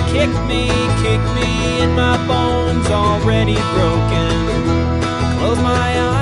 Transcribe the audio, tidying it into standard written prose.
kick me, and my bones already broken. Close my eyes